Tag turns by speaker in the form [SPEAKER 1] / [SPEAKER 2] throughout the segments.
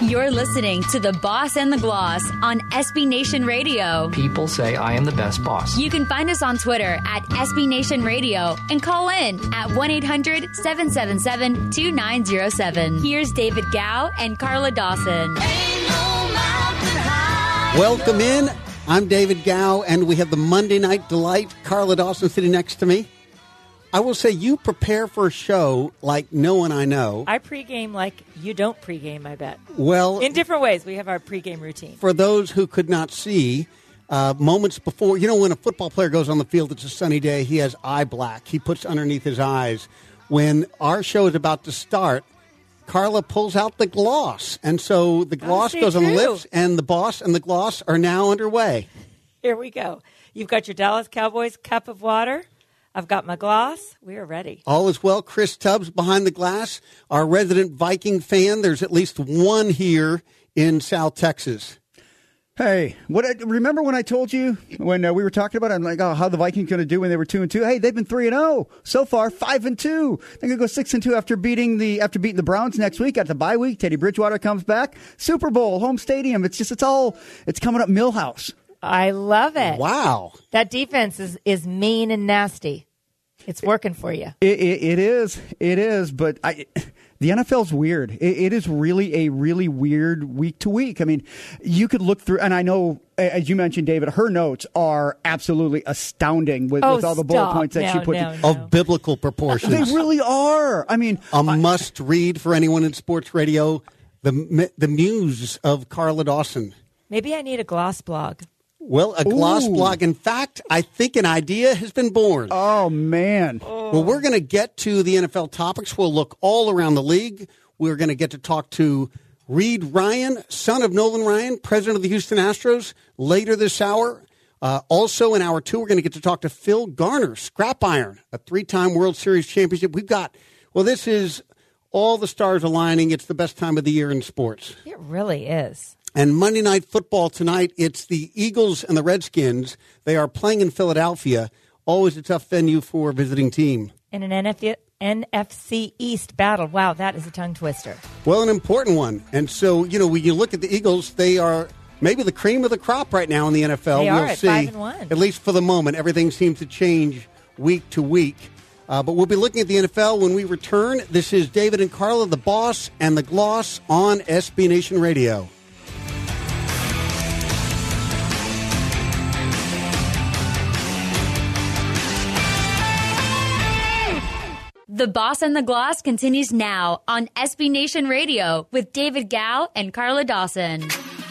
[SPEAKER 1] You're listening to The Boss and the Gloss on SB Nation Radio.
[SPEAKER 2] People say I am the best boss.
[SPEAKER 1] You can find us on Twitter at SB Nation Radio and call in at 1-800-777-2907. Here's David Gow and Carla Dawson.
[SPEAKER 3] Welcome in. I'm David Gow, and we have the Monday Night Delight. Carla Dawson sitting next to me. I will say you prepare for a show like no one I know.
[SPEAKER 4] I pregame like you don't pregame, I bet.
[SPEAKER 3] Well,
[SPEAKER 4] in different ways. We have our pregame routine.
[SPEAKER 3] For those who could not see, moments before, you know, when a football player goes on the field, it's a sunny day, he has eye black. He puts underneath his eyes. When our show is about to start, Carla pulls out the gloss. And so the gloss goes on the lips, and the boss and the gloss are now underway.
[SPEAKER 4] Here we go. You've got your Dallas Cowboys cup of water. I've got my gloss. We are ready.
[SPEAKER 3] All is well. Chris Tubbs behind the glass, our resident Viking fan. There's at least one here in South Texas.
[SPEAKER 5] Hey, remember when I told you when we were talking about it, I'm like, oh, how the Vikings going to do when they were 2-2? Hey, they've been 3-0 so far, 5-2. They're going to go 6-2 after beating the Browns next week at the bye week. Teddy Bridgewater comes back, Super Bowl, home stadium. It's coming up Millhouse.
[SPEAKER 4] I love it.
[SPEAKER 3] Wow.
[SPEAKER 4] That defense is mean and nasty. It's working for you.
[SPEAKER 5] It is. But the NFL's weird. It is really a really weird week to week. I mean, you could look through, and I know, as you mentioned, David, her notes are absolutely astounding with all the bullet points that she put
[SPEAKER 3] of biblical proportions.
[SPEAKER 5] They really are. I mean,
[SPEAKER 3] a must read for anyone in sports radio. The muse of Carla Dawson.
[SPEAKER 4] Maybe I need a gloss blog.
[SPEAKER 3] Well, a gloss blog. In fact, I think an idea has been born.
[SPEAKER 5] Oh, man.
[SPEAKER 3] Well, we're going to get to the NFL topics. We'll look all around the league. We're going to get to talk to Reed Ryan, son of Nolan Ryan, president of the Houston Astros, later this hour. Also in hour 2, we're going to get to talk to Phil Garner, Scrap Iron, a 3-time World Series championship. This is all the stars aligning. It's the best time of the year in sports.
[SPEAKER 4] It really is.
[SPEAKER 3] And Monday Night Football tonight, it's the Eagles and the Redskins. They are playing in Philadelphia. Always a tough venue for a visiting team.
[SPEAKER 4] In an NFC East battle. Wow, that is a tongue twister.
[SPEAKER 3] Well, an important one. And so, when you look at the Eagles, they are maybe the cream of the crop right now in the NFL.
[SPEAKER 4] They are
[SPEAKER 3] at
[SPEAKER 4] 5-1.
[SPEAKER 3] At least for the moment. Everything seems to change week to week. But we'll be looking at the NFL when we return. This is David and Carla, the Boss and the Gloss on SB Nation Radio.
[SPEAKER 1] The Boss and the Gloss continues now on SB Nation Radio with David Gow and Carla Dawson.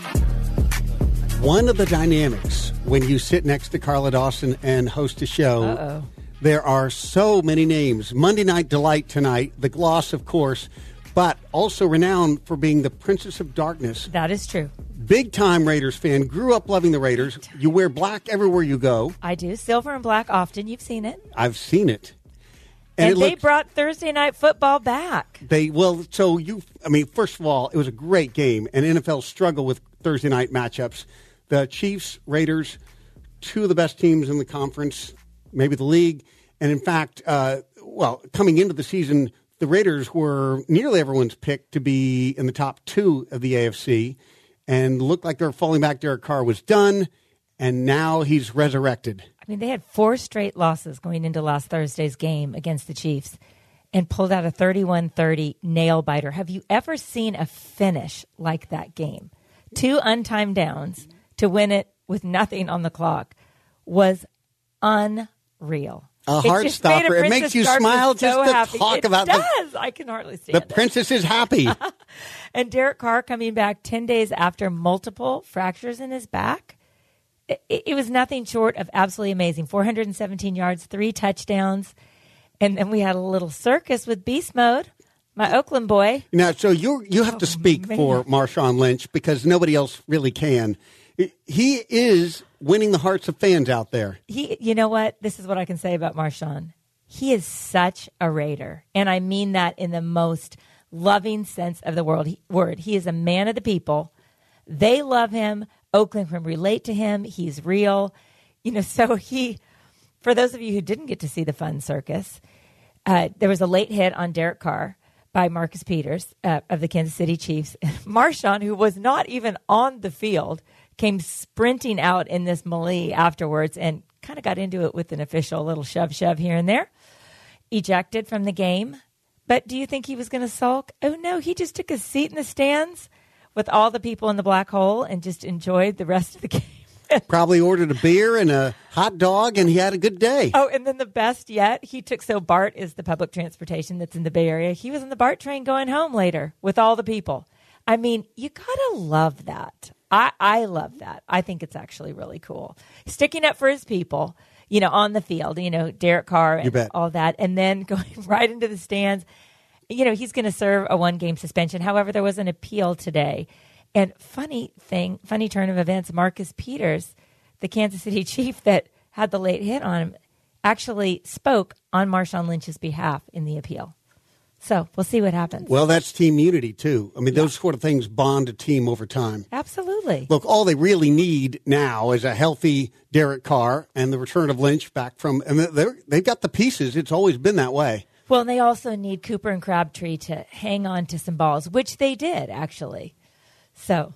[SPEAKER 3] One of the dynamics when you sit next to Carla Dawson and host a show, there are so many names. Monday Night Delight tonight, the Gloss, of course, but also renowned for being the Princess of Darkness.
[SPEAKER 4] That is true.
[SPEAKER 3] Big-time Raiders fan, grew up loving the Raiders. You wear black everywhere you go.
[SPEAKER 4] I do. Silver and black often. You've seen it.
[SPEAKER 3] I've seen it.
[SPEAKER 4] And they brought Thursday Night Football back.
[SPEAKER 3] First of all, it was a great game, and NFL struggle with Thursday night matchups. The Chiefs, Raiders, two of the best teams in the conference, maybe the league. And in fact, coming into the season, the Raiders were nearly everyone's pick to be in the top 2 of the AFC, and looked like they were falling back. Derek Carr was done, and now he's resurrected.
[SPEAKER 4] I mean, they had 4 straight losses going into last Thursday's game against the Chiefs and pulled out a 31-30 nail-biter. Have you ever seen a finish like that game? 2 untimed downs to win it with nothing on the clock was unreal.
[SPEAKER 3] A heart stopper. It makes you smile just to talk about it.
[SPEAKER 4] It does. I can hardly stand it.
[SPEAKER 3] The princess is happy.
[SPEAKER 4] And Derek Carr coming back 10 days after multiple fractures in his back. It was nothing short of absolutely amazing. 417 yards, 3 touchdowns. And then we had a little circus with Beast Mode, my Oakland boy.
[SPEAKER 3] Now, so you have to speak for Marshawn Lynch because nobody else really can. He is winning the hearts of fans out there.
[SPEAKER 4] You know what? This is what I can say about Marshawn. He is such a Raider. And I mean that in the most loving sense of the word. He is a man of the people. They love him. Oakland can relate to him. He's real. So for those of you who didn't get to see the fun circus, there was a late hit on Derek Carr, by Marcus Peters of the Kansas City Chiefs. Marshawn, who was not even on the field, came sprinting out in this melee afterwards and kind of got into it with an official, a little shove here and there. Ejected from the game. But do you think he was going to sulk? Oh, no, he just took a seat in the stands with all the people in the black hole and just enjoyed the rest of the game.
[SPEAKER 3] Probably ordered a beer and a hot dog, and he had a good day.
[SPEAKER 4] Oh, and then the best yet, BART is the public transportation that's in the Bay Area. He was on the BART train going home later with all the people. I mean, you got to love that. I love that. I think it's actually really cool. Sticking up for his people, on the field, Derek Carr and all that, and then going right into the stands. He's going to serve a 1-game suspension. However, there was an appeal today. And funny turn of events, Marcus Peters, the Kansas City Chief that had the late hit on him, actually spoke on Marshawn Lynch's behalf in the appeal. So we'll see what happens.
[SPEAKER 3] Well, that's team unity, too. I mean, those sort of things bond a team over time.
[SPEAKER 4] Absolutely.
[SPEAKER 3] Look, all they really need now is a healthy Derek Carr and the return of Lynch back from – and they've got the pieces. It's always been that way.
[SPEAKER 4] Well, and they also need Cooper and Crabtree to hang on to some balls, which they did, actually. So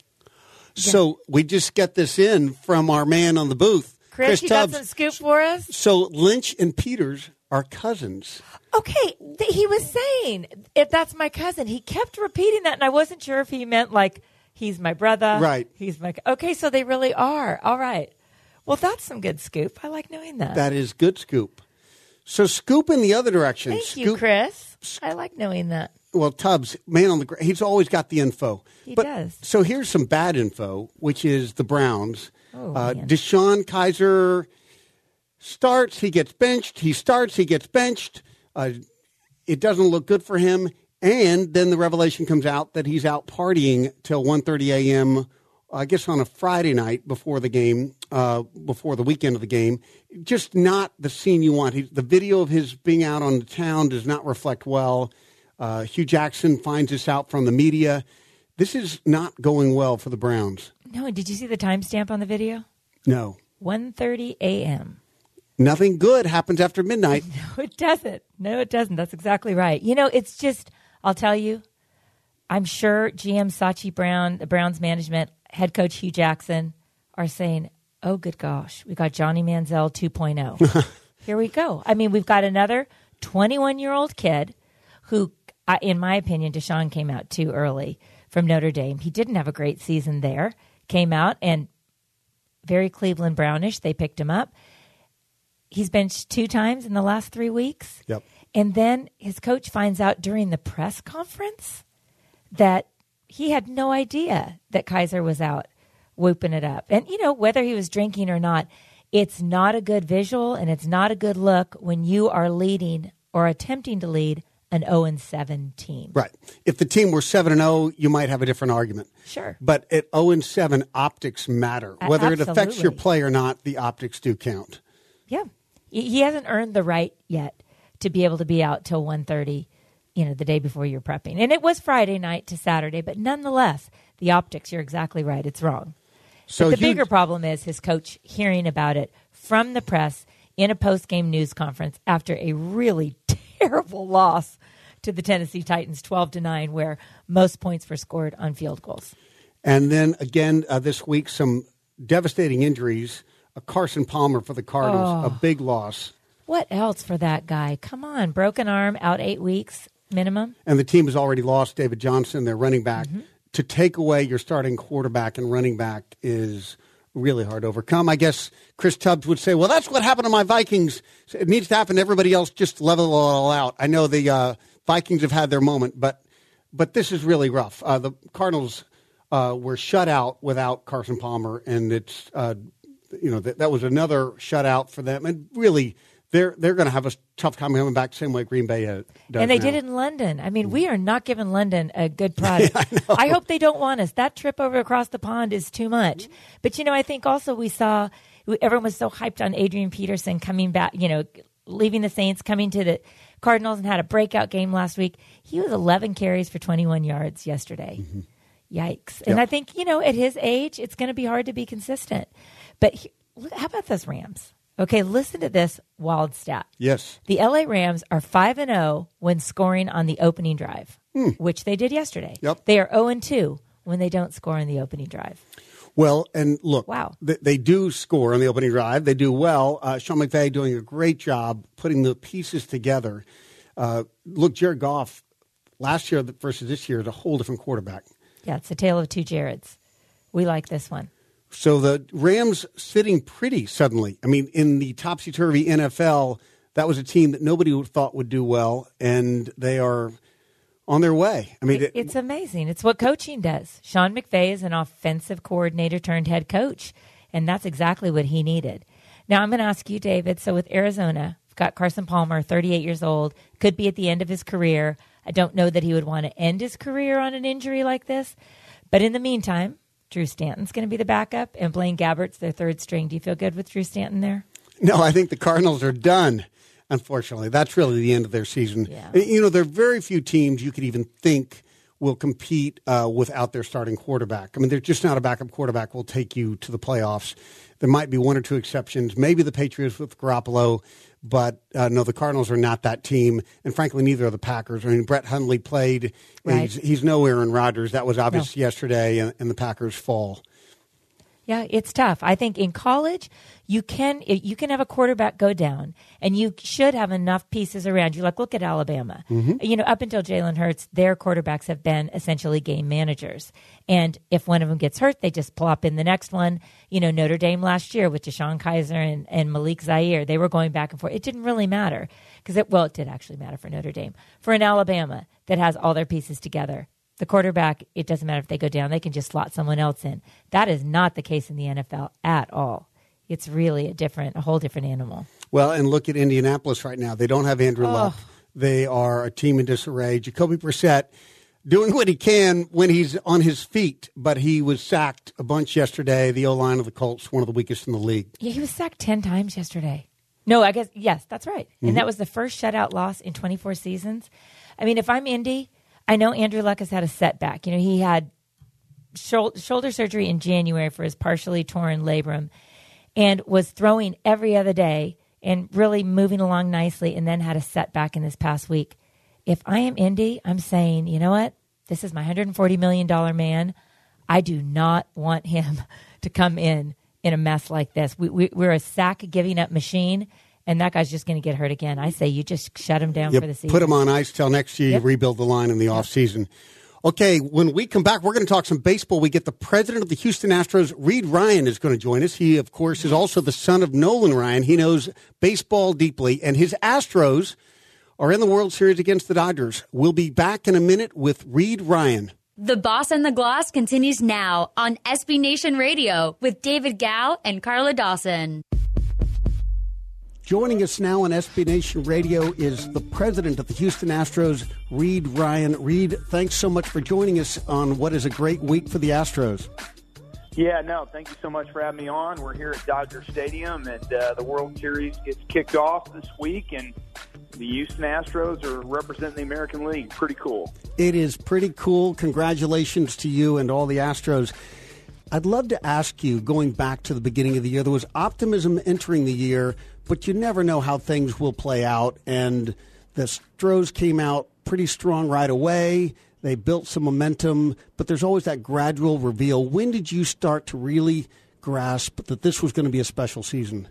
[SPEAKER 3] we just get this in from our man on the booth,
[SPEAKER 4] Chris you
[SPEAKER 3] Tubbs.
[SPEAKER 4] Got some scoop for us?
[SPEAKER 3] So Lynch and Peters are cousins.
[SPEAKER 4] Okay, he was saying, if that's my cousin. He kept repeating that, and I wasn't sure if he meant like he's my brother.
[SPEAKER 3] Right.
[SPEAKER 4] He's my okay, so they really are. All right. Well, that's some good scoop. I like knowing that.
[SPEAKER 3] That is good scoop. So scoop in the other direction.
[SPEAKER 4] Thank you, Chris. I like knowing that.
[SPEAKER 3] Well, Tubbs, man on the he's always got the info.
[SPEAKER 4] He does.
[SPEAKER 3] So here's some bad info, which is the Browns.
[SPEAKER 4] Man.
[SPEAKER 3] Deshaun Kaiser starts, he gets benched. He starts, he gets benched. It doesn't look good for him. And then the revelation comes out that he's out partying till 1:30 a.m., I guess on a Friday night before the game, before the weekend of the game. Just not the scene you want. The video of his being out on the town does not reflect well. Hugh Jackson finds this out from the media. This is not going well for the Browns.
[SPEAKER 4] No, did you see the timestamp on the video?
[SPEAKER 3] No.
[SPEAKER 4] 1:30 a.m.
[SPEAKER 3] Nothing good happens after midnight.
[SPEAKER 4] No, it doesn't. No, it doesn't. That's exactly right. It's just, I'll tell you, I'm sure GM Sachi Brown, the Browns management, head coach Hugh Jackson are saying, oh, good gosh, we got Johnny Manziel 2.0. Here we go. I mean, we've got another 21-year-old kid who, in my opinion, Deshaun came out too early from Notre Dame. He didn't have a great season there. Came out and very Cleveland Brownish. They picked him up. He's benched 2 times in the last 3 weeks.
[SPEAKER 3] Yep.
[SPEAKER 4] And then his coach finds out during the press conference that he had no idea that Kaiser was out whooping it up. And, whether he was drinking or not, it's not a good visual and it's not a good look when you are leading or attempting to lead an 0-7 team.
[SPEAKER 3] Right. If the team were 7-0, you might have a different argument.
[SPEAKER 4] Sure.
[SPEAKER 3] But at 0-7, optics matter. Whether it affects your play or not, the optics do count.
[SPEAKER 4] Yeah. He hasn't earned the right yet to be able to be out till 1:30, the day before you're prepping. And it was Friday night to Saturday, but nonetheless, the optics, you're exactly right. It's wrong. So but the bigger problem is his coach hearing about it from the press in a post-game news conference after a really terrible loss to the Tennessee Titans 12-9, where most points were scored on field goals.
[SPEAKER 3] And then again this week, some devastating injuries. Carson Palmer for the Cardinals, a big loss.
[SPEAKER 4] What else for that guy? Come on, broken arm, out 8 weeks minimum.
[SPEAKER 3] And the team has already lost David Johnson, their running back. Mm-hmm. To take away your starting quarterback and running back is really hard to overcome. I guess Chris Tubbs would say, well, that's what happened to my Vikings. It needs to happen to everybody else, just level it all out. I know the Vikings have had their moment, but this is really rough. The Cardinals were shut out without Carson Palmer, and it's that was another shutout for them. And really, they're going to have a tough time coming back, same way Green Bay does.
[SPEAKER 4] And they did it in London. I mean, we are not giving London a good product. I hope they don't want us. That trip over across the pond is too much. But, I think also we saw everyone was so hyped on Adrian Peterson coming back, leaving the Saints, coming to the Cardinals and had a breakout game last week. He was 11 carries for 21 yards yesterday. Mm-hmm. Yikes. And I think, at his age, it's going to be hard to be consistent. But how about those Rams? Okay, listen to this wild stat.
[SPEAKER 3] Yes.
[SPEAKER 4] The LA Rams are 5-0 when scoring on the opening drive, which they did yesterday.
[SPEAKER 3] Yep.
[SPEAKER 4] They are 0-2 when they don't score on the opening drive.
[SPEAKER 3] Well, and look,
[SPEAKER 4] Wow.
[SPEAKER 3] they do score on the opening drive. They do well. Sean McVay doing a great job putting the pieces together. Look, Jared Goff, last year versus this year is a whole different quarterback.
[SPEAKER 4] Yeah, it's a tale of two Jareds. We like this one.
[SPEAKER 3] So the Rams sitting pretty suddenly. I mean, in the topsy-turvy NFL, that was a team that nobody thought would do well, and they are on their way. I mean,
[SPEAKER 4] It's amazing. It's what coaching does. Sean McVay is an offensive coordinator turned head coach, and that's exactly what he needed. Now, I'm going to ask you, David, so with Arizona, we've got Carson Palmer, 38 years old, could be at the end of his career. I don't know that he would want to end his career on an injury like this, but in the meantime, Drew Stanton's going to be the backup, and Blaine Gabbert's their third string. Do you feel good with Drew Stanton there?
[SPEAKER 3] No, I think the Cardinals are done, unfortunately. That's really the end of their season.
[SPEAKER 4] Yeah.
[SPEAKER 3] You know, there are very few teams you could even think will compete without their starting quarterback. I mean, there's just not a backup quarterback will take you to the playoffs. There might be one or two exceptions, maybe the Patriots with Garoppolo, but no, the Cardinals are not that team, and frankly, neither are the Packers. I mean, Brett Hundley played.
[SPEAKER 4] Right.
[SPEAKER 3] He's no Aaron Rodgers. That was obvious yesterday, and the Packers fall.
[SPEAKER 4] Yeah, it's tough. I think in college, you can have a quarterback go down, and you should have enough pieces around you. Like, look at Alabama. You know, up until Jalen Hurts, their quarterbacks have been essentially game managers. And if one of them gets hurt, they just plop in the next one. You know, Notre Dame last year with Deshaun Kaiser and Malik Zaire, they were going back and forth. It didn't really matter because it did actually matter for Notre Dame. For an Alabama that has all their pieces together, the quarterback, it doesn't matter if they go down. They can just slot someone else in. That is not the case in the NFL at all. It's really a whole different animal.
[SPEAKER 3] Well, and look at Indianapolis right now. They don't have Andrew Luck. They are a team in disarray. Jacoby Brissett doing what he can when he's on his feet, but he was sacked a bunch yesterday. The O-line of the Colts, one of the weakest in the league.
[SPEAKER 4] Yeah, he was sacked 10 times yesterday. No, I guess, yes, that's right. And that was the first shutout loss in 24 seasons. I mean, if I'm Indy, I know Andrew Luck has had a setback. You know, he had shoulder surgery in January for his partially torn labrum and was throwing every other day and really moving along nicely, and then had a setback in this past week. If I am Indy, I'm saying, you know what? This is my $140 million man. I do not want him to come in a mess like this. We're a sack-giving-up machine, and that guy's just going to get hurt again. I say you just shut him down for the season.
[SPEAKER 3] Put him on ice till next year. You rebuild the line in the offseason. Okay, when we come back, we're going to talk some baseball. We get the president of the Houston Astros, Reed Ryan, is going to join us. He, of course, is also the son of Nolan Ryan. He knows baseball deeply, and his Astros are in the World Series against the Dodgers. We'll be back in a minute with Reed Ryan.
[SPEAKER 1] The Boss and the Gloss continues now on SB Nation Radio with David Gao and Carla Dawson.
[SPEAKER 3] Joining us now on SB Nation Radio is the president of the Houston Astros, Reed Ryan. Reed, thanks so much for joining us on what is a great week for the Astros.
[SPEAKER 6] Yeah, no, thank you so much for having me on. We're here at Dodger Stadium, and the World Series gets kicked off this week, and the Houston Astros are representing the American League. Pretty cool.
[SPEAKER 3] It is pretty cool. Congratulations to you and all the Astros. I'd love to ask you, going back to the beginning of the year, there was optimism entering the year, but you never know how things will play out. And the Astros came out pretty strong right away. They built some momentum, but there's always that gradual reveal. When did you start to really grasp that this was going to be a special season?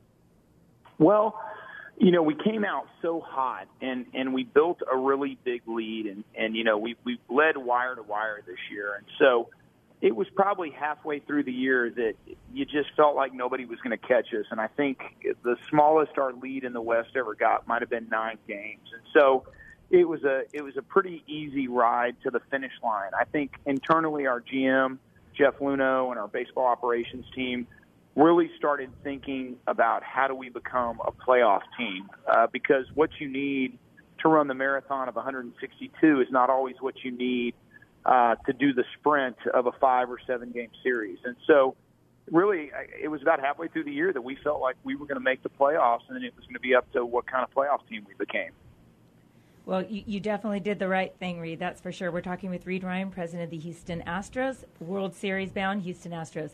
[SPEAKER 6] Well, you know, we came out so hot, and we built a really big lead, and you know, we led wire to wire this year. And so it was probably halfway through the year that you just felt like nobody was going to catch us. And I think the smallest our lead in the West ever got might have been 9 games. And so it was a pretty easy ride to the finish line. I think internally our GM, Jeff Luhnow, and our baseball operations team really started thinking about how do we become a playoff team, because what you need to run the marathon of 162 is not always what you need to do the sprint of a 5 or 7 game series. And so really it was about halfway through the year that we felt like we were going to make the playoffs, and then it was going to be up to what kind of playoff team we became.
[SPEAKER 4] Well, you definitely did the right thing, Reed. That's for sure. We're talking with Reed Ryan, president of the Houston Astros, World Series bound Houston Astros.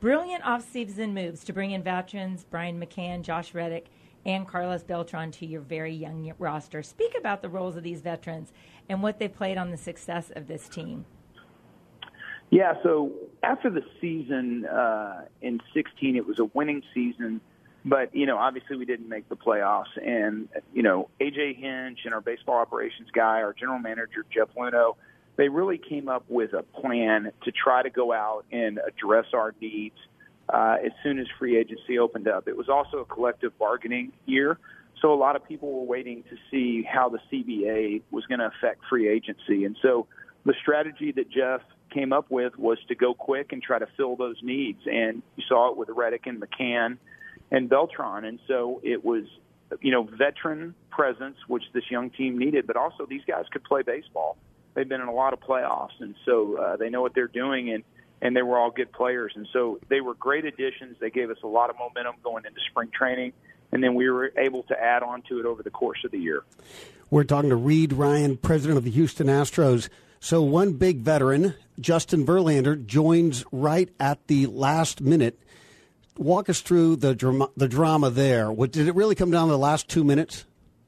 [SPEAKER 4] Brilliant off-season moves to bring in veterans Brian McCann, Josh Reddick, and Carlos Beltran to your very young roster. Speak about the roles of these veterans and what they played on the success of this team.
[SPEAKER 6] Yeah, so after the season in 16, it was a winning season, but, obviously we didn't make the playoffs. And, A.J. Hinch and our baseball operations guy, our general manager, Jeff Luno, they really came up with a plan to try to go out and address our needs as soon as free agency opened up. It was also a collective bargaining year, so a lot of people were waiting to see how the CBA was going to affect free agency. And so the strategy that Jeff came up with was to go quick and try to fill those needs. And you saw it with Reddick and McCann and Beltran. And so it was, veteran presence, which this young team needed, but also these guys could play baseball. They've been in a lot of playoffs, and so they know what they're doing, and they were all good players. And so they were great additions. They gave us a lot of momentum going into spring training, and then we were able to add on to it over the course of the year.
[SPEAKER 3] We're talking to Reid Ryan, president of the Houston Astros. So one big veteran, Justin Verlander, joins right at the last minute. Walk us through the drama there. Did it really come down to the last 2 minutes?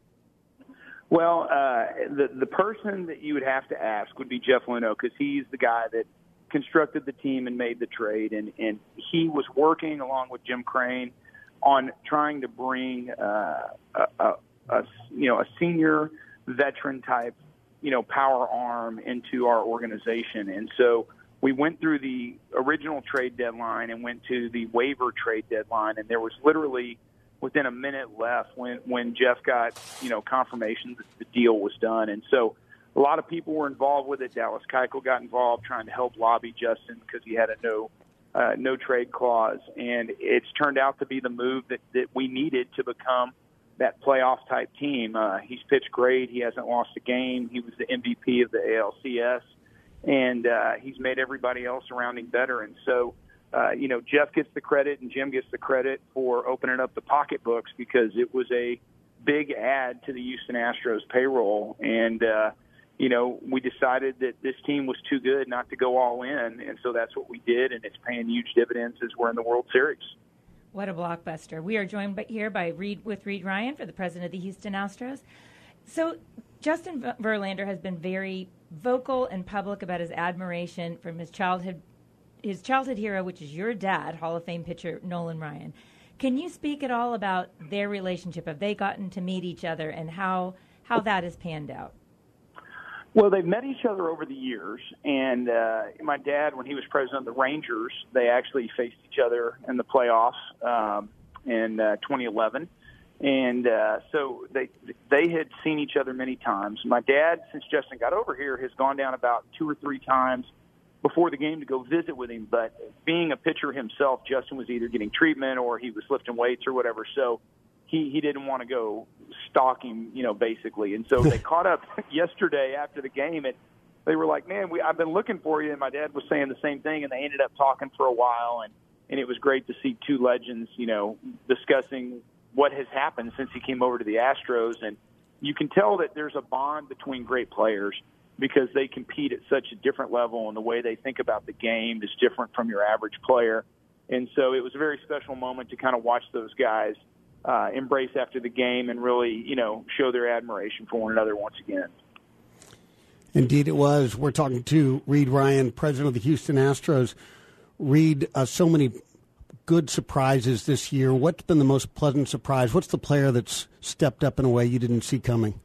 [SPEAKER 6] Well, the person that you would have to ask would be Jeff Luno, because he's the guy that constructed the team and made the trade, and he was working along with Jim Crane on trying to bring a senior veteran type power arm into our organization. And so we went through the original trade deadline and went to the waiver trade deadline, and there was literally within a minute left when Jeff got, confirmation that the deal was done. And so a lot of people were involved with it. Dallas Keuchel got involved trying to help lobby Justin because he had a no trade clause. And it's turned out to be the move that we needed to become that playoff type team. He's pitched great. He hasn't lost a game. He was the MVP of the ALCS, and he's made everybody else around him better. And so, Jeff gets the credit and Jim gets the credit for opening up the pocketbooks, because it was a big add to the Houston Astros payroll. And, we decided that this team was too good not to go all in. And so that's what we did. And it's paying huge dividends as we're in the World Series.
[SPEAKER 4] What a blockbuster. We are joined here by Reid Ryan, for the president of the Houston Astros. So Justin Verlander has been very vocal and public about his admiration from his childhood hero, which is your dad, Hall of Fame pitcher Nolan Ryan. Can you speak at all about their relationship? Have they gotten to meet each other, and how that has panned out?
[SPEAKER 6] Well, they've met each other over the years, and my dad, when he was president of the Rangers, they actually faced each other in the playoffs in 2011. And so they had seen each other many times. My dad, since Justin got over here, has gone down about 2 or 3 times before the game to go visit with him. But being a pitcher himself, Justin was either getting treatment or he was lifting weights or whatever. So he didn't want to go stalk him, basically. And so they caught up yesterday after the game, and they were like, man, I've been looking for you. And my dad was saying the same thing, and they ended up talking for a while. And it was great to see 2 legends, discussing what has happened since he came over to the Astros. And you can tell that there's a bond between great players, because they compete at such a different level, and the way they think about the game is different from your average player. And so it was a very special moment to kind of watch those guys embrace after the game and really, show their admiration for one another once again.
[SPEAKER 3] Indeed it was. We're talking to Reid Ryan, president of the Houston Astros. Reid, so many good surprises this year. What's been the most pleasant surprise? What's the player that's stepped up in a way you didn't see coming?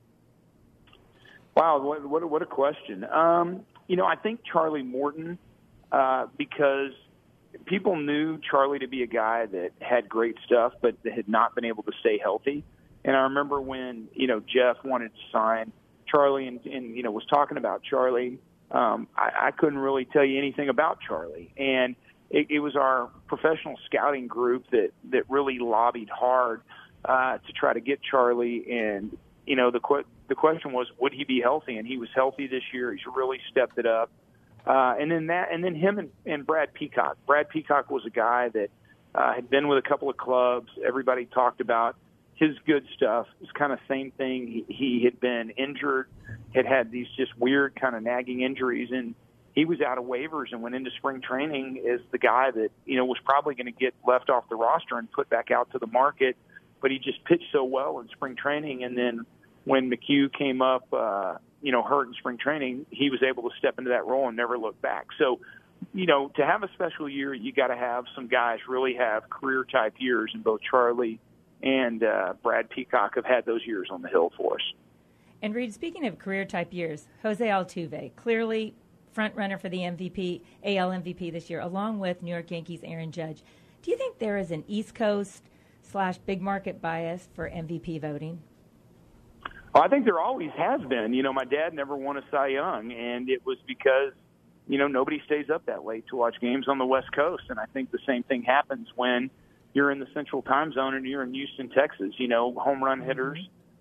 [SPEAKER 6] Wow, what a question. I think Charlie Morton, because people knew Charlie to be a guy that had great stuff, but that had not been able to stay healthy. And I remember when, Jeff wanted to sign Charlie and was talking about Charlie, I couldn't really tell you anything about Charlie. And it was our professional scouting group that really lobbied hard to try to get Charlie. And, the question was, would he be healthy? And he was healthy this year. He's really stepped it up. And then him and Brad Peacock. Brad Peacock was a guy that had been with a couple of clubs. Everybody talked about his good stuff. It's kind of same thing. He had been injured, had these just weird kind of nagging injuries, and he was out of waivers and went into spring training as the guy that, was probably going to get left off the roster and put back out to the market. But he just pitched so well in spring training. And then when McHugh came up, hurt in spring training, he was able to step into that role and never look back. So, to have a special year, you got to have some guys really have career-type years, and both Charlie and Brad Peacock have had those years on the hill for us.
[SPEAKER 4] And, Reed, speaking of career-type years, Jose Altuve, clearly front-runner for the MVP, AL MVP this year, along with New York Yankees' Aaron Judge. Do you think there is an East Coast/big market bias for MVP voting?
[SPEAKER 6] Well, I think there always has been. My dad never won a Cy Young, and it was because nobody stays up that late to watch games on the West Coast. And I think the same thing happens when you're in the Central Time Zone and you're in Houston, Texas. Home run hitters,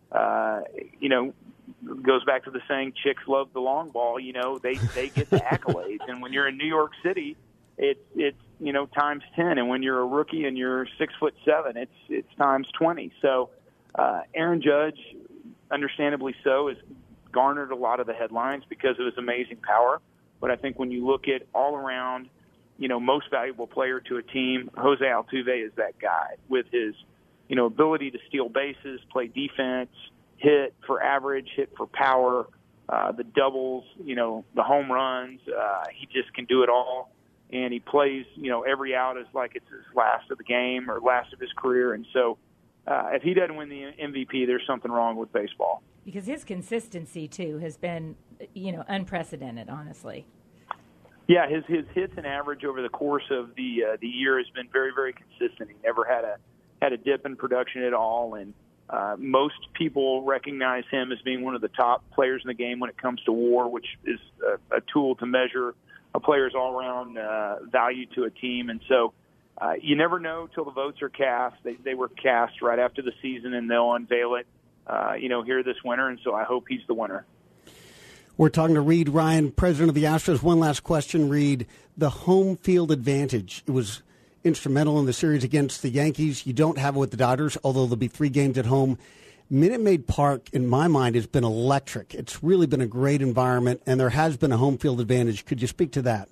[SPEAKER 6] goes back to the saying, chicks love the long ball. They get the accolades. And when you're in New York City, it's times 10. And when you're a rookie and you're 6'7", it's times 20. So Aaron Judge, understandably so, has garnered a lot of the headlines because of his amazing power. But I think when you look at all around, most valuable player to a team, Jose Altuve is that guy with his, ability to steal bases, play defense, hit for average, hit for power, the doubles, the home runs. He just can do it all. And he plays, every out is like it's his last of the game or last of his career. And so if he doesn't win the MVP, there's something wrong with baseball.
[SPEAKER 4] Because his consistency, too, has been, unprecedented, honestly.
[SPEAKER 6] Yeah, his hits and average over the course of the year has been very, very consistent. He never had a dip in production at all, and most people recognize him as being one of the top players in the game when it comes to WAR, which is a tool to measure a player's all-around value to a team. And so you never know till the votes are cast. They were cast right after the season, and they'll unveil it, here this winter. And so I hope he's the winner.
[SPEAKER 3] We're talking to Reed Ryan, president of the Astros. One last question, Reed. The home field advantage, it was instrumental in the series against the Yankees. You don't have it with the Dodgers, although there'll be 3 games at home. Minute Maid Park, in my mind, has been electric. It's really been a great environment, and there has been a home field advantage. Could you speak to that?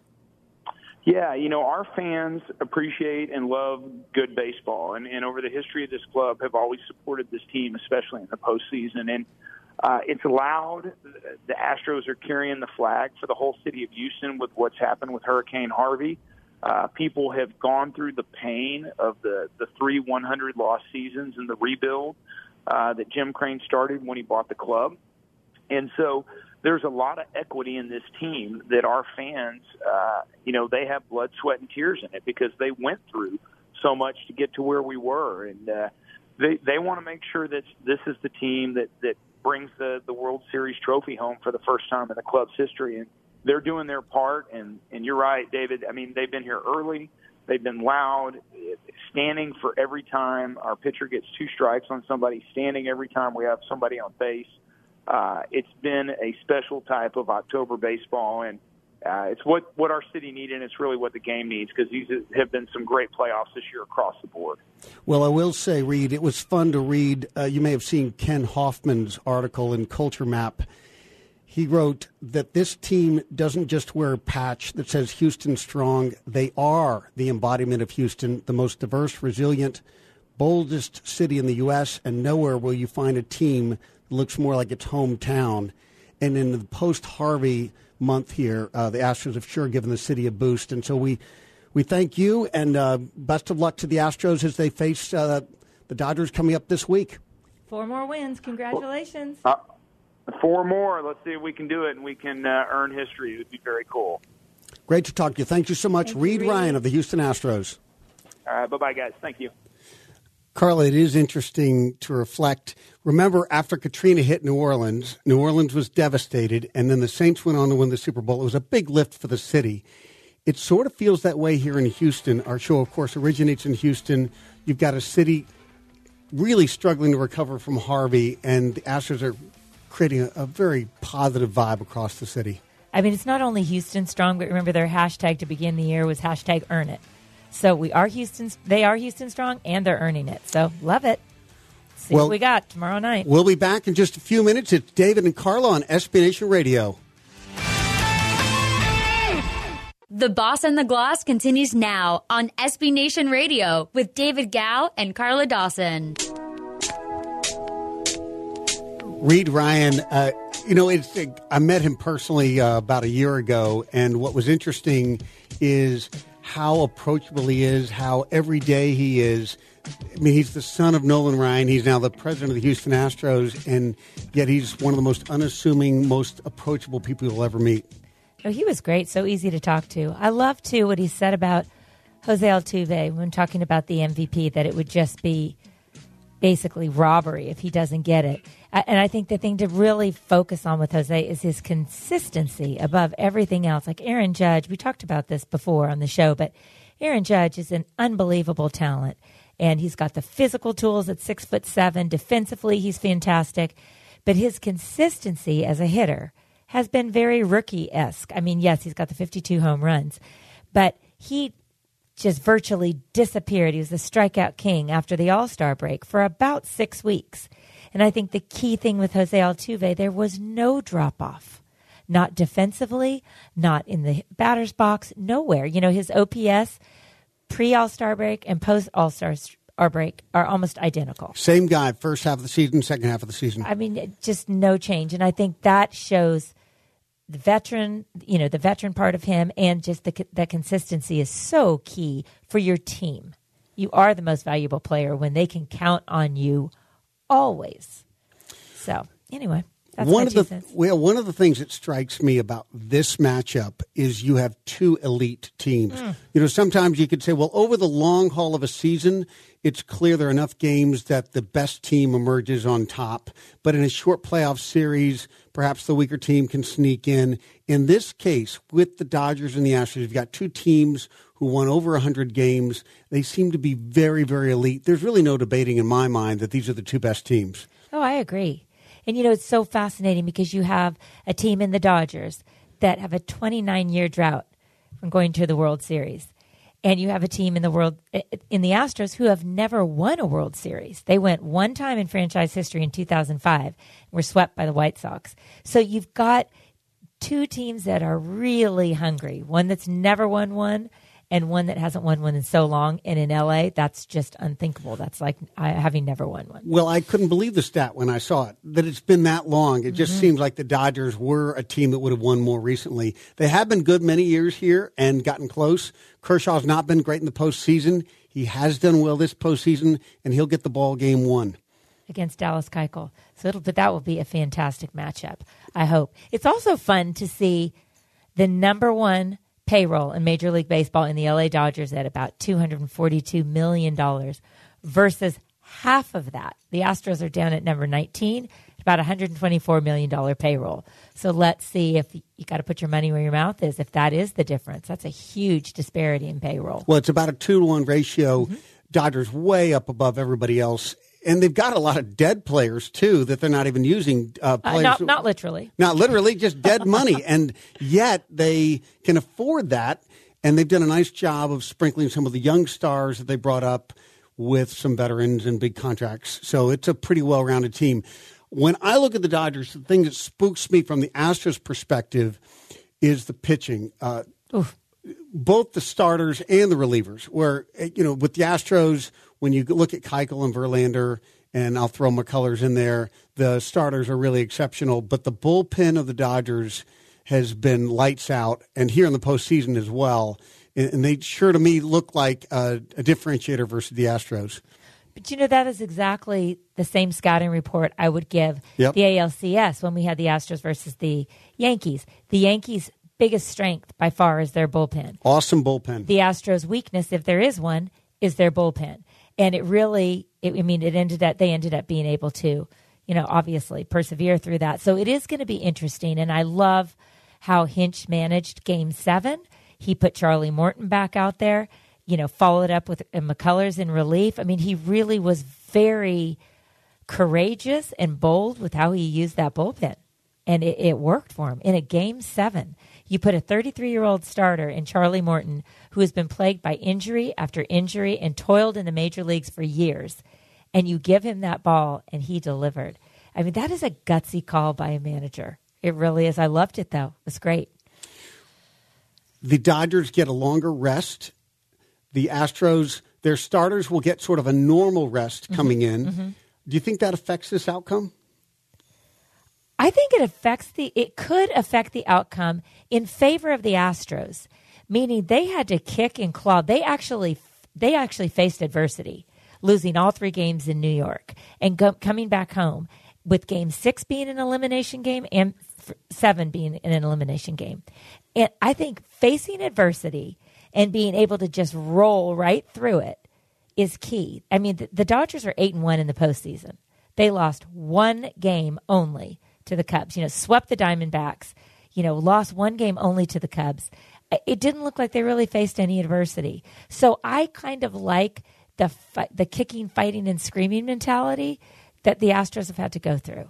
[SPEAKER 6] Yeah, our fans appreciate and love good baseball, and over the history of this club have always supported this team, especially in the postseason. And it's allowed, the Astros are carrying the flag for the whole city of Houston with what's happened with Hurricane Harvey. People have gone through the pain of the 3 100-loss seasons and the rebuild that Jim Crane started when he bought the club. And so there's a lot of equity in this team that our fans, they have blood, sweat, and tears in it because they went through so much to get to where we were. And they want to make sure that this is the team that brings the World Series trophy home for the first time in the club's history. And they're doing their part. And you're right, David. I mean, they've been here early. They've been loud, standing for every time our pitcher gets 2 strikes on somebody, standing every time we have somebody on base. It's been a special type of October baseball, and it's what our city needed, and it's really what the game needs because these have been some great playoffs this year across the board.
[SPEAKER 3] Well, I will say, Reed, it was fun to read. You may have seen Ken Hoffman's article in Culture Map. He wrote that this team doesn't just wear a patch that says Houston strong. They are the embodiment of Houston, the most diverse, resilient, boldest city in the U.S., and nowhere will you find a team that looks more like its hometown. And in the post-Harvey month here, the Astros have sure given the city a boost. And so we thank you, and best of luck to the Astros as they face the Dodgers coming up this week.
[SPEAKER 4] 4 more wins. Congratulations.
[SPEAKER 6] 4 more. Let's see if we can do it, and we can earn history. It would be very cool.
[SPEAKER 3] Great to talk to you. Thank you so much. Reed Ryan of the Houston Astros.
[SPEAKER 6] All right. Bye-bye, guys. Thank you.
[SPEAKER 3] Carla, it is interesting to reflect. Remember, after Katrina hit New Orleans was devastated, and then the Saints went on to win the Super Bowl. It was a big lift for the city. It sort of feels that way here in Houston. Our show, of course, originates in Houston. You've got a city really struggling to recover from Harvey, and the Astros are creating a very positive vibe across the city.
[SPEAKER 4] I mean, it's not only Houston strong, but remember their hashtag to begin the year was hashtag earn it. So they are Houston strong, and they're earning it. So love it. See what we got tomorrow night.
[SPEAKER 3] We'll be back in just a few minutes. It's David and Carla on SB Nation Radio.
[SPEAKER 1] The Boss and the Gloss continues now on SB Nation Radio with David Gow and Carla Dawson.
[SPEAKER 3] Reed Ryan, I met him personally about a year ago, and what was interesting is how approachable he is, how every day he is. I mean, he's the son of Nolan Ryan. He's now the president of the Houston Astros, and yet he's one of the most unassuming, most approachable people you'll ever meet.
[SPEAKER 4] Oh, he was great, so easy to talk to. I love, too, what he said about Jose Altuve when talking about the MVP, that it would just be basically robbery if he doesn't get it. And I think the thing to really focus on with Jose is his consistency above everything else. Like Aaron Judge, we talked about this before on the show, but Aaron Judge is an unbelievable talent. And he's got the physical tools at 6'7". Defensively, he's fantastic. But his consistency as a hitter has been very rookie-esque. I mean, yes, he's got the 52 home runs, but he just virtually disappeared. He was the strikeout king after the All-Star break for about 6 weeks. And I think the key thing with Jose Altuve, there was no drop-off. Not defensively, not in the batter's box, nowhere. You know, his OPS pre-All-Star break and post-All-Star break are almost identical.
[SPEAKER 3] Same guy, first half of the season, second half of the season.
[SPEAKER 4] I mean, just no change. And I think that shows the veteran part of him, and just that consistency is so key for your team. You are the most valuable player when they can count on you always. So, anyway. That's
[SPEAKER 3] one of the things that strikes me about this matchup is you have two elite teams. You know, sometimes you could say, well, over the long haul of a season, it's clear there are enough games that the best team emerges on top. But in a short playoff series, perhaps the weaker team can sneak in. In this case, with the Dodgers and the Astros, you've got two teams who won over 100 games. They seem to be very, very elite. There's really no debating in my mind that these are the two best teams.
[SPEAKER 4] Oh, I agree. And, you know, it's so fascinating because you have a team in the Dodgers that have a 29-year drought from going to the World Series. And you have a team in the Astros who have never won a World Series. They went one time in franchise history in 2005 and were swept by the White Sox. So you've got two teams that are really hungry, one that's never won one and one that hasn't won one in so long. And in L.A., that's just unthinkable. That's like having never won one.
[SPEAKER 3] Well, I couldn't believe the stat when I saw it, that it's been that long. It just seems like the Dodgers were a team that would have won more recently. They have been good many years here and gotten close. Kershaw's not been great in the postseason. He has done well this postseason, and he'll get the ball game won.
[SPEAKER 4] Against Dallas Keuchel. But that will be a fantastic matchup, I hope. It's also fun to see the number one payroll in Major League Baseball in the LA Dodgers at about $242 million versus half of that. The Astros are down at number 19, about $124 million payroll. So let's see if you got to put your money where your mouth is. If that is the difference, that's a huge disparity in payroll.
[SPEAKER 3] Well, it's about a 2-to-1 ratio. Dodgers way up above everybody else. And they've got a lot of dead players, too, that they're not even using. Players
[SPEAKER 4] not literally.
[SPEAKER 3] Not literally, just dead money. And yet they can afford that. And they've done a nice job of sprinkling some of the young stars that they brought up with some veterans and big contracts. So it's a pretty well-rounded team. When I look at the Dodgers, the thing that spooks me from the Astros' perspective is the pitching. Both the starters and the relievers, where, you know, with the Astros, when you look at Keuchel and Verlander, and I'll throw McCullers in there, the starters are really exceptional. But the bullpen of the Dodgers has been lights out, and here in the postseason as well. And they sure to me look like a differentiator versus the Astros.
[SPEAKER 4] But, you know, that is exactly the same scouting report I would give the ALCS when we had the Astros versus the Yankees. The Yankees' biggest strength by far is their bullpen.
[SPEAKER 3] Awesome bullpen.
[SPEAKER 4] The Astros' weakness, if there is one, is their bullpen. And they ended up being able to, you know, obviously persevere through that. So it is going to be interesting. And I love how Hinch managed Game 7. He put Charlie Morton back out there, you know, followed up with McCullers in relief. I mean, he really was very courageous and bold with how he used that bullpen. And it worked for him. In a Game 7, you put a 33-year-old starter in Charlie Morton, who has been plagued by injury after injury and toiled in the major leagues for years, and you give him that ball, and he delivered. I mean, that is a gutsy call by a manager. It really is. I loved it, though. It was great.
[SPEAKER 3] The Dodgers get a longer rest. The Astros, their starters will get sort of a normal rest coming in. Mm-hmm. Do you think that affects this outcome?
[SPEAKER 4] I think it could affect the outcome in favor of the Astros, meaning they had to kick and claw. They actually faced adversity, losing all 3 games in New York and coming back home with Game 6 being an elimination game and 7 being an elimination game. And I think facing adversity and being able to just roll right through it is key. I mean, the Dodgers are 8-1 in the postseason. They lost 1 game only to the Cubs, swept the Diamondbacks, lost 1 game only to the Cubs. It didn't look like they really faced any adversity. So I kind of like the kicking, fighting, and screaming mentality that the Astros have had to go through.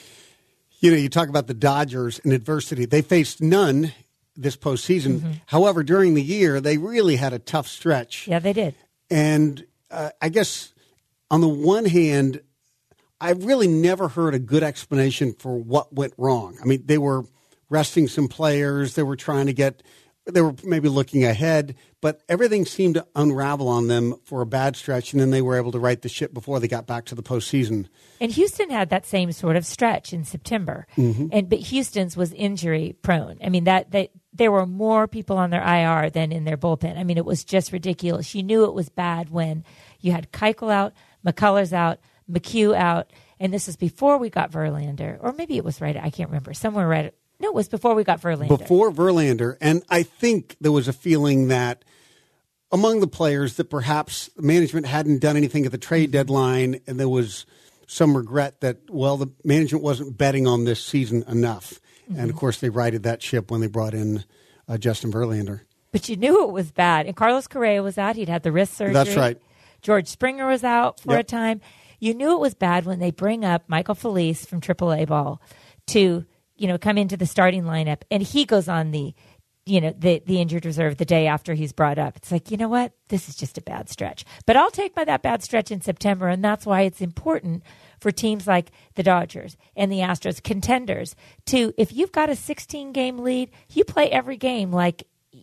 [SPEAKER 3] You talk about the Dodgers and adversity. They faced none this postseason. Mm-hmm. However, during the year, they really had a tough stretch.
[SPEAKER 4] Yeah, they did.
[SPEAKER 3] And I guess on the one hand, I've really never heard a good explanation for what went wrong. I mean, they were resting some players. They were they were maybe looking ahead, but everything seemed to unravel on them for a bad stretch, and then they were able to right the ship before they got back to the postseason.
[SPEAKER 4] And Houston had that same sort of stretch in September, but Houston's was injury prone. I mean, there were more people on their IR than in their bullpen. I mean, it was just ridiculous. You knew it was bad when you had Keuchel out, McCullers out, McHugh out, and this was before we got Verlander, or maybe it was right. I can't remember. Somewhere right. No, it was before we got Verlander.
[SPEAKER 3] Before Verlander, and I think there was a feeling that among the players that perhaps management hadn't done anything at the trade deadline, and there was some regret that, the management wasn't betting on this season enough. Mm-hmm. And, of course, they righted that ship when they brought in Justin Verlander.
[SPEAKER 4] But you knew it was bad. And Carlos Correa was out. He'd had the wrist surgery.
[SPEAKER 3] That's right.
[SPEAKER 4] George Springer was out for a time. You knew it was bad when they bring up Michael Felice from AAA ball to come into the starting lineup, and he goes on the injured reserve the day after he's brought up. It's like, you know what? This is just a bad stretch. But I'll take that bad stretch in September, and that's why it's important for teams like the Dodgers and the Astros, contenders, if you've got a 16-game lead, you play every game like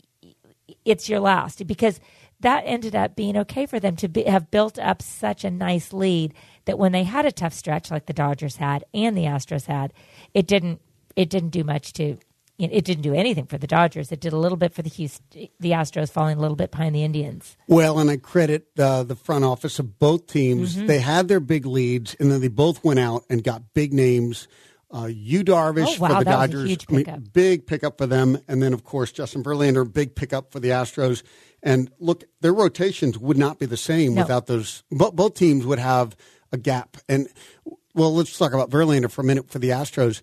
[SPEAKER 4] it's your last, because that ended up being okay for them to have built up such a nice lead that when they had a tough stretch like the Dodgers had and the Astros had, it didn't do much to, it didn't do anything for the Dodgers. It did a little bit for the Astros, falling a little bit behind the Indians.
[SPEAKER 3] Well, and I credit the front office of both teams. Mm-hmm. They had their big leads, and then they both went out and got big names. Yu Darvish for the Dodgers,
[SPEAKER 4] was a huge pickup.
[SPEAKER 3] Big pickup for them. And then, of course, Justin Verlander, big pickup for the Astros. And look, their rotations would not be the same without those. Both teams would have a gap. And, let's talk about Verlander for a minute for the Astros.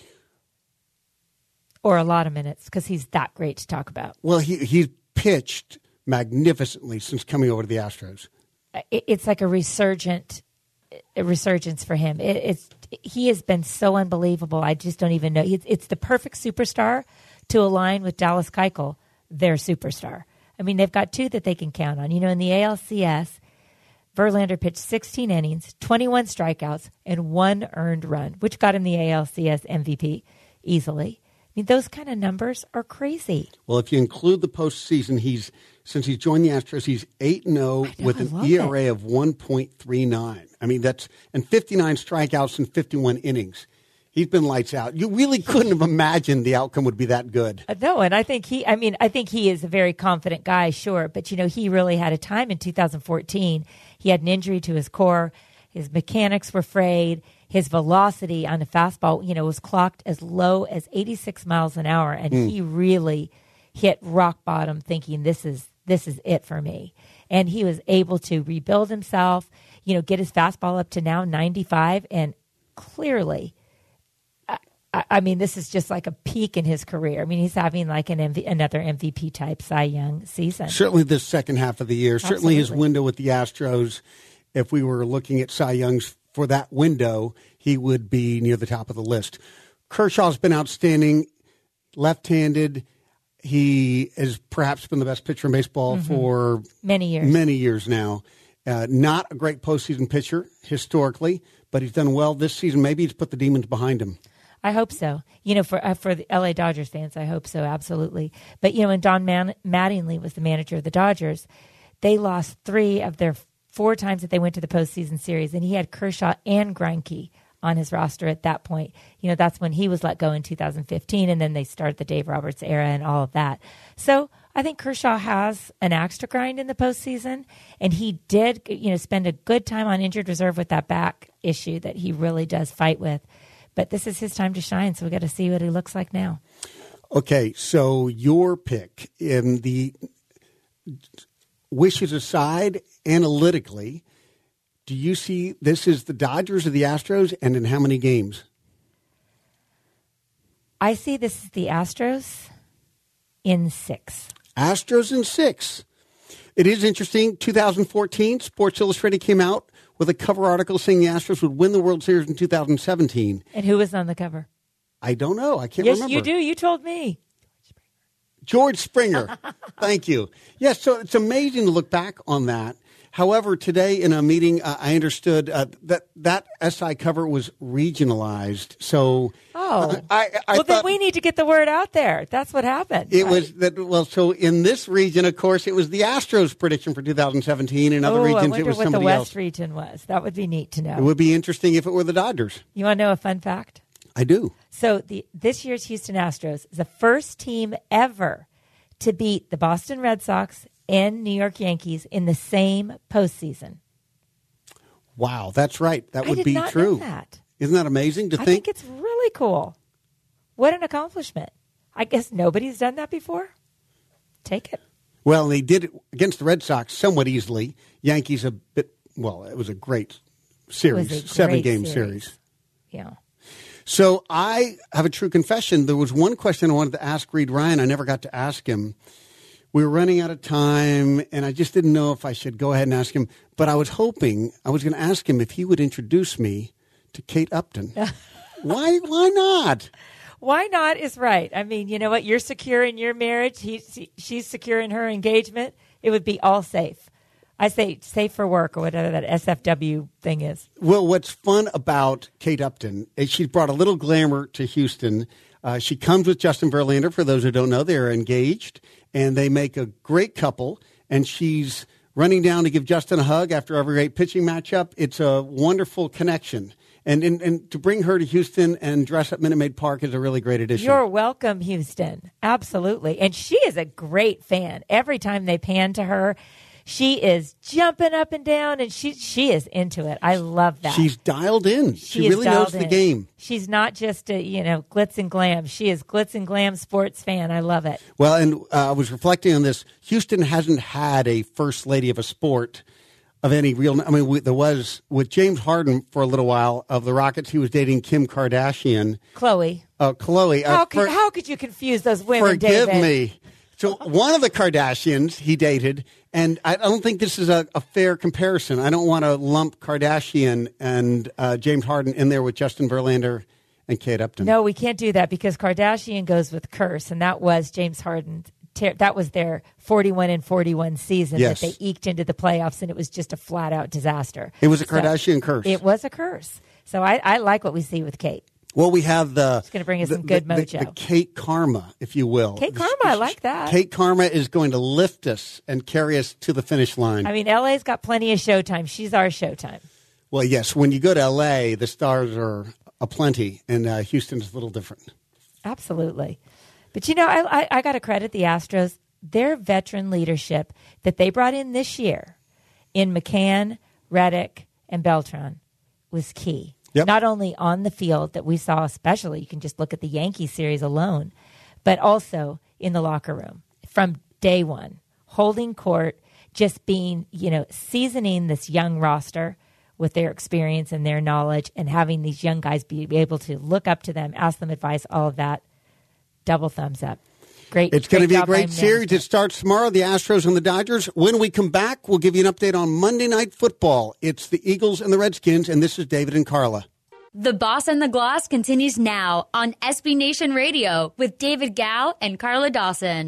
[SPEAKER 4] Or a lot of minutes, because he's that great to talk about.
[SPEAKER 3] Well, he's pitched magnificently since coming over to the Astros.
[SPEAKER 4] It's like a resurgence for him. He has been so unbelievable. I just don't even know. It's the perfect superstar to align with Dallas Keuchel, their superstar. I mean, they've got 2 that they can count on. In the ALCS, Verlander pitched 16 innings, 21 strikeouts, and 1 earned run, which got him the ALCS MVP easily. I mean, those kind of numbers are crazy. Well,
[SPEAKER 3] if you include the postseason, since he's joined the Astros, he's 8-0 with an ERA of 1.39. I mean, and 59 strikeouts in 51 innings. He's been lights out. You really couldn't have imagined the outcome would be that good.
[SPEAKER 4] No, and I think he is a very confident guy, sure, but he really had a time in 2014. He had an injury to his core. His mechanics were frayed. His velocity on the fastball, was clocked as low as 86 miles an hour, and he really hit rock bottom, thinking this is it for me. And he was able to rebuild himself, get his fastball up to now 95, and clearly, I mean, this is just like a peak in his career. I mean, he's having like another MVP type Cy Young season.
[SPEAKER 3] Certainly, this second half of the year.
[SPEAKER 4] Absolutely.
[SPEAKER 3] Certainly, his window with the Astros. If we were looking at Cy Young's for that window, he would be near the top of the list. Kershaw's been outstanding, left-handed. He has perhaps been the best pitcher in baseball for
[SPEAKER 4] many years
[SPEAKER 3] now. Not a great postseason pitcher historically, but he's done well this season. Maybe he's put the demons behind him.
[SPEAKER 4] I hope so. For the LA Dodgers fans, I hope so, absolutely. But, when Don Mattingly was the manager of the Dodgers, they lost 3 of their 4 times that they went to the postseason series, and he had Kershaw and Greinke on his roster at that point. That's when he was let go in 2015, and then they started the Dave Roberts era and all of that. So I think Kershaw has an axe to grind in the postseason, and he did, spend a good time on injured reserve with that back issue that he really does fight with. But this is his time to shine, so we got to see what he looks like now.
[SPEAKER 3] Okay, so your pick, in the wishes aside, analytically, do you see this as the Dodgers or the Astros, and in how many games?
[SPEAKER 4] I see this as the Astros in 6.
[SPEAKER 3] Astros in 6. It is interesting. 2014, Sports Illustrated came out with a cover article saying the Astros would win the World Series in 2017.
[SPEAKER 4] And who was on the cover?
[SPEAKER 3] I don't know. I can't remember.
[SPEAKER 4] Yes, you do. You told me.
[SPEAKER 3] George Springer. Thank you. Yes, so it's amazing to look back on that. However, today in a meeting, I understood that SI cover was regionalized. So, I
[SPEAKER 4] well,
[SPEAKER 3] thought
[SPEAKER 4] then we need to get the word out there. That's what happened.
[SPEAKER 3] It was that. Well, so in this region, of course, it was the Astros' prediction for 2017. In other regions, it was somebody else.
[SPEAKER 4] I wonder what the West region was. That would be neat to know.
[SPEAKER 3] It would be interesting if it were the Dodgers.
[SPEAKER 4] You want to know a fun fact?
[SPEAKER 3] I do.
[SPEAKER 4] So this year's Houston Astros is the first team ever to beat the Boston Red Sox and New York Yankees in the same postseason.
[SPEAKER 3] Wow, that's right. That would be
[SPEAKER 4] I did not
[SPEAKER 3] true.
[SPEAKER 4] know that.
[SPEAKER 3] Isn't that amazing to
[SPEAKER 4] I
[SPEAKER 3] think?
[SPEAKER 4] think it's really cool. What an accomplishment. I guess nobody's done that before. Take it.
[SPEAKER 3] Well, they did it against the Red Sox somewhat easily. Yankees a bit, well, it was a great series,
[SPEAKER 4] It was a
[SPEAKER 3] 7-game
[SPEAKER 4] great
[SPEAKER 3] series.
[SPEAKER 4] Yeah.
[SPEAKER 3] So I have a true confession. There was one question I wanted to ask Reed Ryan. I never got to ask him. We were running out of time, and I just didn't know if I should go ahead and ask him. But I was hoping, I was going to ask him if he would introduce me to Kate Upton. Why not?
[SPEAKER 4] Why not is right. I mean, you know what? You're secure in your marriage. She's secure in her engagement. It would be all safe. I say safe for work or whatever that SFW thing is.
[SPEAKER 3] Well, what's fun about Kate Upton is she's brought a little glamour to Houston. She comes with Justin Verlander. For those who don't know, they're engaged, and they make a great couple. And she's running down to give Justin a hug after every great pitching matchup. It's a wonderful connection. And to bring her to Houston and dress up Minute Maid Park is a really great addition.
[SPEAKER 4] You're welcome, Houston. Absolutely. And she is a great fan. Every time they pan to her, she is jumping up and down, and she is into it. I love that.
[SPEAKER 3] She's dialed in. She really knows the game.
[SPEAKER 4] She's not just a, glitz and glam. She is glitz and glam sports fan. I love it.
[SPEAKER 3] Well, and I was reflecting on this. Houston hasn't had a first lady of a sport of any real. I mean, there was with James Harden for a little while of the Rockets. He was dating Kim Kardashian.
[SPEAKER 4] Chloe.
[SPEAKER 3] Chloe.
[SPEAKER 4] How could you confuse those women,
[SPEAKER 3] Forgive
[SPEAKER 4] David?
[SPEAKER 3] me. So one of the Kardashians he dated, and I don't think this is a fair comparison. I don't want to lump Kardashian and James Harden in there with Justin Verlander and Kate Upton.
[SPEAKER 4] No, we can't do that because Kardashian goes with curse, and that was James Harden. That was their 41-41 season
[SPEAKER 3] Yes.
[SPEAKER 4] that they eked into the playoffs, and it was just a flat-out disaster.
[SPEAKER 3] It was a Kardashian curse.
[SPEAKER 4] It was a curse. So I like what we see with Kate.
[SPEAKER 3] Well, we have
[SPEAKER 4] It's going to bring us some good mojo.
[SPEAKER 3] The Kate Karma, if you will.
[SPEAKER 4] Kate Karma, I like that.
[SPEAKER 3] Kate Karma is going to lift us and carry us to the finish line.
[SPEAKER 4] I mean, LA's got plenty of showtime. She's our showtime.
[SPEAKER 3] Well, yes. When you go to L.A., the stars are aplenty, and Houston's a little different.
[SPEAKER 4] Absolutely. But, I got to credit the Astros. Their veteran leadership that they brought in this year in McCann, Reddick, and Beltran was key.
[SPEAKER 3] Yep.
[SPEAKER 4] Not only on the field that we saw, especially, you can just look at the Yankee series alone, but also in the locker room from day one, holding court, just being, seasoning this young roster with their experience and their knowledge and having these young guys be able to look up to them, ask them advice, all of that. Double thumbs up. Great.
[SPEAKER 3] It's going to be a
[SPEAKER 4] job by
[SPEAKER 3] great series.
[SPEAKER 4] management.
[SPEAKER 3] It starts tomorrow, the Astros and the Dodgers. When we come back, we'll give you an update on Monday Night Football. It's the Eagles and the Redskins, and this is David and Carla.
[SPEAKER 1] The Boss and the Gloss continues now on SB Nation Radio with David Gow and Carla Dawson.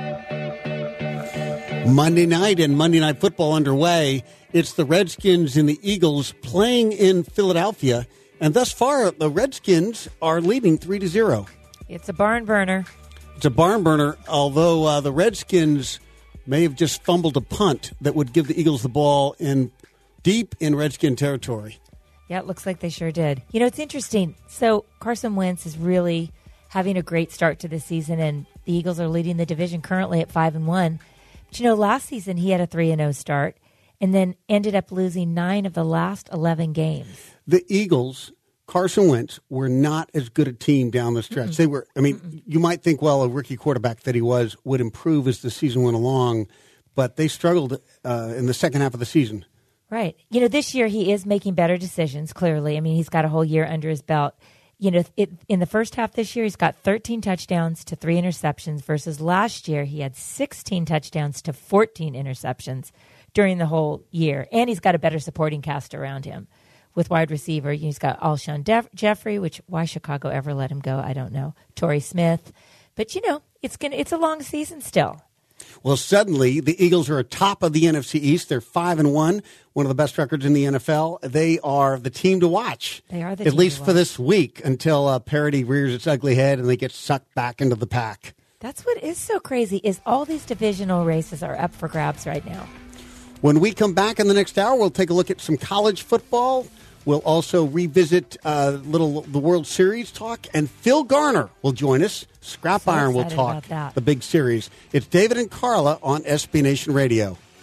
[SPEAKER 3] Monday night and Monday Night Football underway. It's the Redskins and the Eagles playing in Philadelphia. And thus far, the Redskins are leading 3-0.
[SPEAKER 4] It's a barn burner.
[SPEAKER 3] It's a barn burner, although the Redskins may have just fumbled a punt that would give the Eagles the ball deep in Redskin territory.
[SPEAKER 4] Yeah, it looks like they sure did. You know, it's interesting. So Carson Wentz is really having a great start to the season, and the Eagles are leading the division currently at 5-1. But, you know, last season he had a 3-0 start and then ended up losing 9 of the last 11 games.
[SPEAKER 3] The Eagles, Carson Wentz, were not as good a team down the stretch.
[SPEAKER 4] Mm-mm.
[SPEAKER 3] They were, I mean, you might think, well, a rookie quarterback that he would improve as the season went along, but they struggled in the second half of the season.
[SPEAKER 4] Right. You know, this year he is making better decisions, clearly. I mean, he's got a whole year under his belt. You know, in the first half this year, he's got 13 touchdowns to 3 interceptions versus last year he had 16 touchdowns to 14 interceptions during the whole year. And he's got a better supporting cast around him with wide receiver. He's got Alshon Jeffrey, which why Chicago ever let him go, I don't know. Torrey Smith. But, you know, it's a long season still.
[SPEAKER 3] Well, suddenly the Eagles are atop of the NFC East. They're 5-1, one of the best records in the NFL. They are the team to watch.
[SPEAKER 4] They are the
[SPEAKER 3] at
[SPEAKER 4] team
[SPEAKER 3] least
[SPEAKER 4] to
[SPEAKER 3] for
[SPEAKER 4] watch.
[SPEAKER 3] this week until parity rears its ugly head and they get sucked back into the pack.
[SPEAKER 4] That's what is so crazy is all these divisional races are up for grabs right now.
[SPEAKER 3] When we come back in the next hour, we'll take a look at some college football. We'll also revisit the World Series talk, and Phil Garner will join us. Scrap
[SPEAKER 4] So
[SPEAKER 3] Iron will
[SPEAKER 4] excited
[SPEAKER 3] talk
[SPEAKER 4] about that.
[SPEAKER 3] the big series. It's David and Carla on SB Nation Radio.